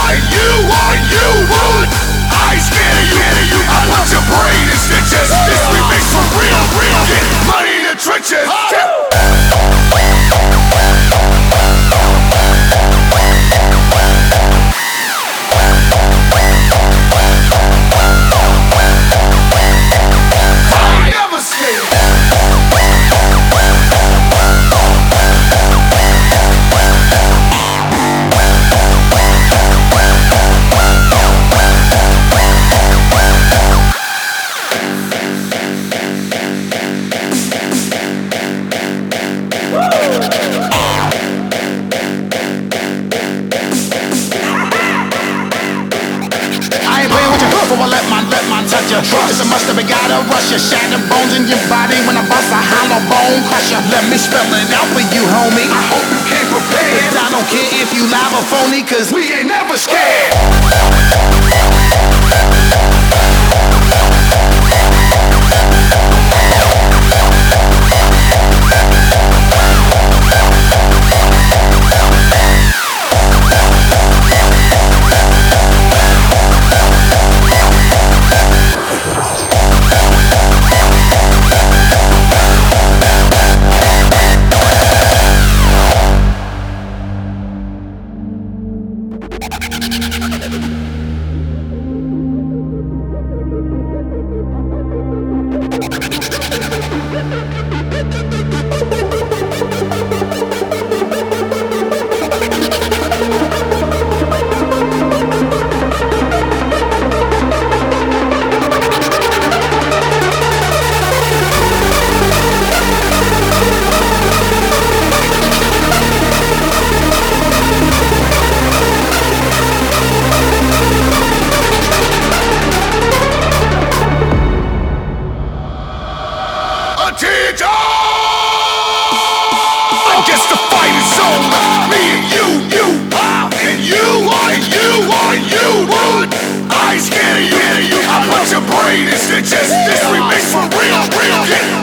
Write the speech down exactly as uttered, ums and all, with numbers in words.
Are you, are you rude? I ain't scared of you. I put your brain in stitches. This remix for real, real. Get money in the trenches. It's a must have gotta rush you. Shatter bones in your body when I bust a hollow bone crusher. Let me spell it out for you, homie. I hope you came prepared. Cause I don't care if you live or phony, cause we ain't never scared. I guess the fight is over. Me and you, you, and you, are you, are you, rude? I ain't scared of you. I put your brain in stitches. This remix for real, real. Get